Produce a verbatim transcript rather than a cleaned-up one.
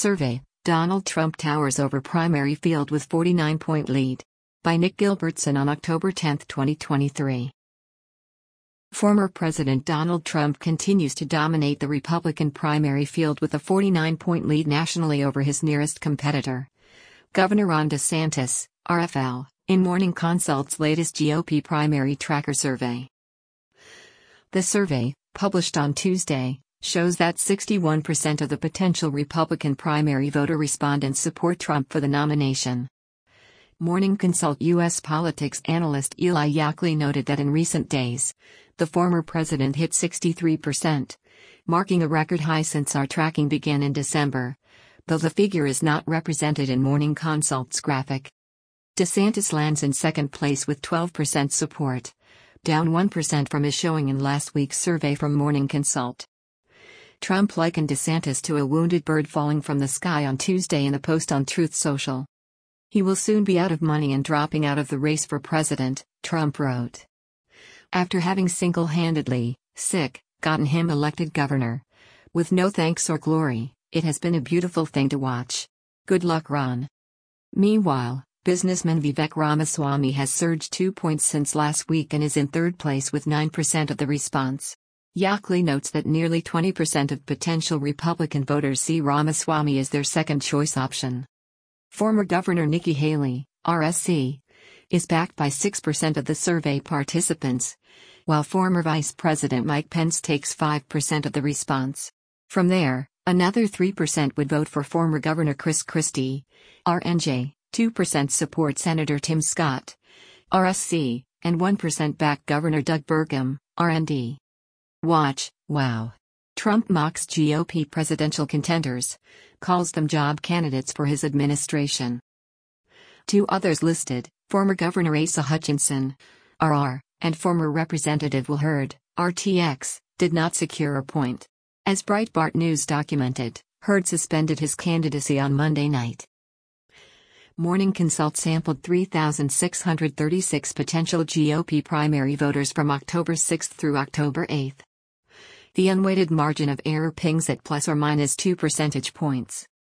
Survey, Donald Trump towers over primary field with forty-nine point lead. By Nick Gilbertson on October tenth, twenty twenty-three. Former President Donald Trump continues to dominate the Republican primary field with a forty-nine point lead nationally over his nearest competitor, Governor Ron DeSantis, R F L, in Morning Consult's latest G O P primary tracker survey. The survey, published on Tuesday, shows that sixty-one percent of the potential Republican primary voter respondents support Trump for the nomination. Morning Consult U S politics analyst Eli Yackley noted that in recent days, the former president hit sixty-three percent, marking a record high since our tracking began in December, though the figure is not represented in Morning Consult's graphic. DeSantis lands in second place with twelve percent support, down one percent from his showing in last week's survey from Morning Consult. Trump likened DeSantis to a wounded bird falling from the sky on Tuesday in a post on Truth Social. He will soon be out of money and dropping out of the race for president, Trump wrote. After having single-handedly, sick, gotten him elected governor, with no thanks or glory, it has been a beautiful thing to watch. Good luck, Ron. Meanwhile, businessman Vivek Ramaswamy has surged two points since last week and is in third place with nine percent of the response. Yackley notes that nearly twenty percent of potential Republican voters see Ramaswamy as their second choice option. Former Governor Nikki Haley, R S C, is backed by six percent of the survey participants, while former Vice President Mike Pence takes five percent of the response. From there, another three percent would vote for former Governor Chris Christie, R N J, two percent support Senator Tim Scott, R S C, and one percent back Governor Doug Burgum, R N D. Watch, wow. Trump mocks G O P presidential contenders, calls them job candidates for his administration. Two others listed, former Governor Asa Hutchinson, R R, and former Representative Will Hurd, R T X, did not secure a point. As Breitbart News documented, Hurd suspended his candidacy on Monday night. Morning Consult sampled three thousand six hundred thirty-six potential G O P primary voters from October sixth through October eighth. The unweighted margin of error pings at plus or minus two percentage points.